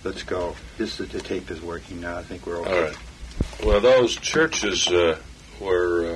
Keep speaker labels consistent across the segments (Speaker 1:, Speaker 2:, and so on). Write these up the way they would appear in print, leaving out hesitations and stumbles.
Speaker 1: let's go. The tape is working now. I think we're okay.
Speaker 2: All right. Well, those churches were...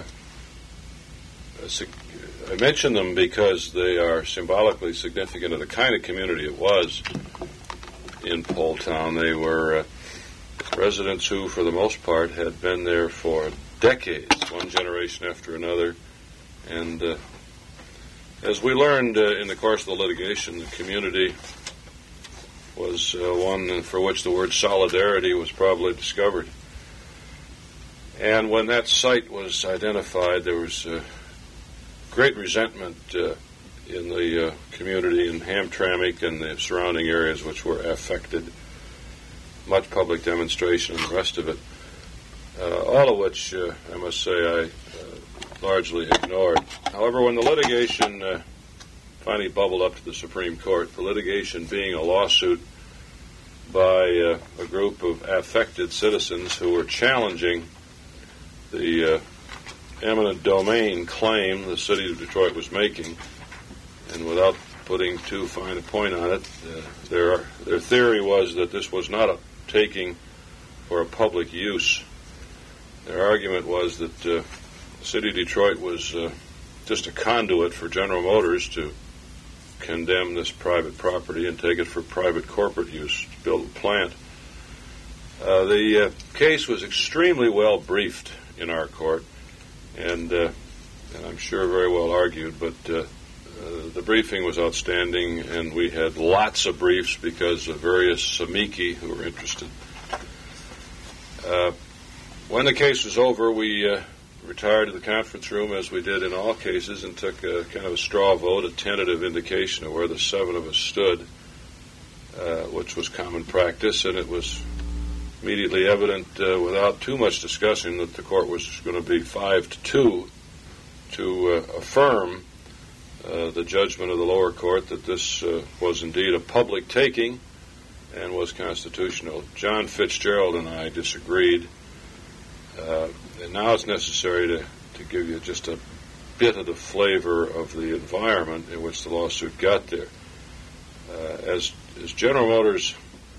Speaker 2: I mention them because they are symbolically significant of the kind of community it was in Poletown. They were residents who, for the most part, had been there for decades, one generation after another. And as we learned in the course of the litigation, the community was one for which the word solidarity was probably discovered. And when that site was identified, there was great resentment in the community in Hamtramck and the surrounding areas which were affected, much public demonstration and the rest of it, all of which, I must say, I largely ignored. However, when the litigation finally bubbled up to the Supreme Court, the litigation being a lawsuit by a group of affected citizens who were challenging the eminent domain claim the city of Detroit was making, and without putting too fine a point on it, their theory was that this was not a taking for a public use. Their argument was that the city of Detroit was just a conduit for General Motors to condemn this private property and take it for private corporate use to build a plant. The case was extremely well briefed in our court, and I'm sure very well argued, but the briefing was outstanding, and we had lots of briefs because of various amici who were interested. When the case was over, we retired to the conference room, as we did in all cases, and took a kind of a straw vote, a tentative indication of where the seven of us stood, which was common practice, and it was immediately evident, without too much discussion, that the court was going to be 5-2 to affirm the judgment of the lower court that this was indeed a public taking and was constitutional. John Fitzgerald and I disagreed, and now it's necessary to give you just a bit of the flavor of the environment in which the lawsuit got there. As General Motors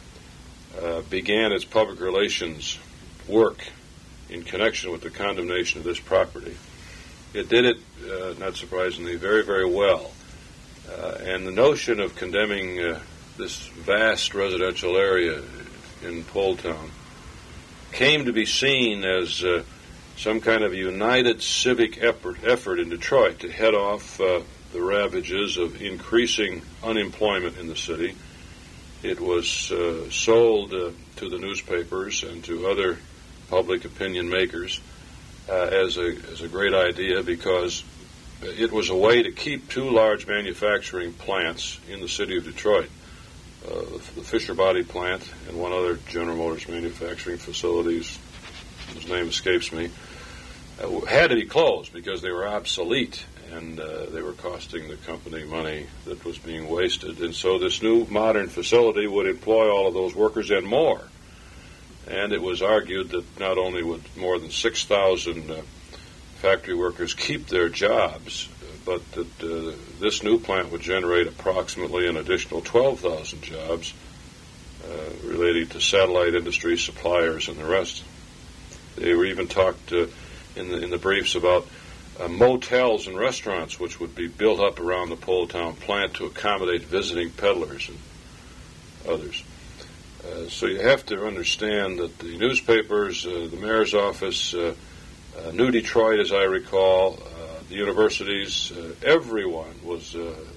Speaker 2: began its public relations work in connection with the condemnation of this property, it did it, not surprisingly, very, very well. And the notion of condemning this vast residential area in Poletown came to be seen as some kind of united civic effort in Detroit to head off the ravages of increasing unemployment in the city. It was sold to the newspapers and to other public opinion makers as a great idea because it was a way to keep two large manufacturing plants in the city of Detroit, the Fisher Body plant and one other General Motors manufacturing facilities, whose name escapes me, had to be closed because they were obsolete and they were costing the company money that was being wasted. And so this new modern facility would employ all of those workers and more. And it was argued that not only would more than 6,000 factory workers keep their jobs, but that this new plant would generate approximately an additional 12,000 jobs relating to satellite industry, suppliers, and the rest. They were even talked in the briefs about motels and restaurants which would be built up around the Poletown plant to accommodate visiting peddlers and others. So you have to understand that the newspapers, the mayor's office, New Detroit, as I recall, the universities, everyone was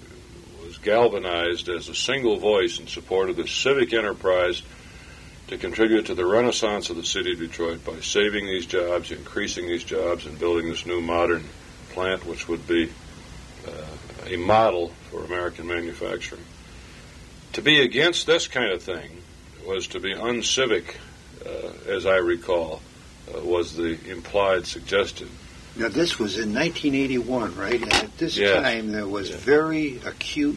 Speaker 2: galvanized as a single voice in support of this civic enterprise to contribute to the renaissance of the city of Detroit by saving these jobs, increasing these jobs, and building this new modern plant which would be a model for American manufacturing. To be against this kind of thing was to be uncivic, as I recall, was the implied suggestion.
Speaker 1: Now, this was in 1981, right? And at this time, there was very acute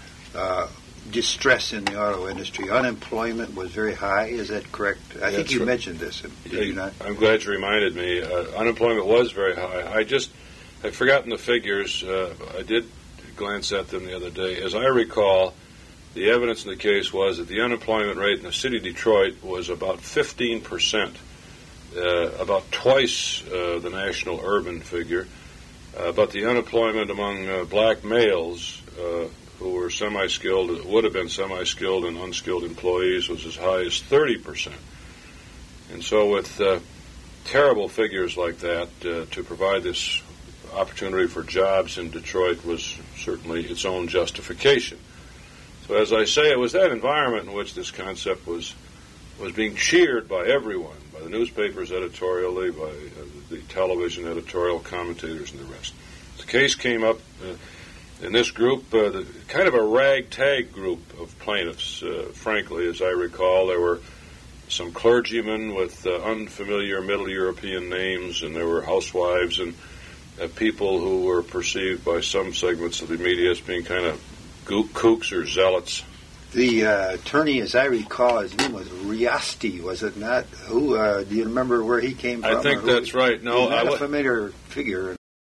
Speaker 1: distress in the auto industry. Unemployment was very high. Is that correct? I think you mentioned this, did you not?
Speaker 2: I'm glad you reminded me. Unemployment was very high. I've forgotten the figures. I did glance at them the other day. As I recall, the evidence in the case was that the unemployment rate in the city of Detroit was about 15%, about twice the national urban figure. But the unemployment among black males who were semi-skilled, would have been semi-skilled and unskilled employees, was as high as 30%. And so with terrible figures like that, to provide this opportunity for jobs in Detroit was certainly its own justification. So as I say, it was that environment in which this concept was being cheered by everyone, by the newspapers editorially, by the television editorial commentators and the rest. The case came up in this group, kind of a ragtag group of plaintiffs, frankly, as I recall. There were some clergymen with unfamiliar Middle European names, and there were housewives and people who were perceived by some segments of the media as being kind of kooks or zealots.
Speaker 1: The attorney, as I recall, his name was Riasti, was it not? Who do you remember where he came from?
Speaker 2: I think that's right. No,
Speaker 1: not a familiar figure.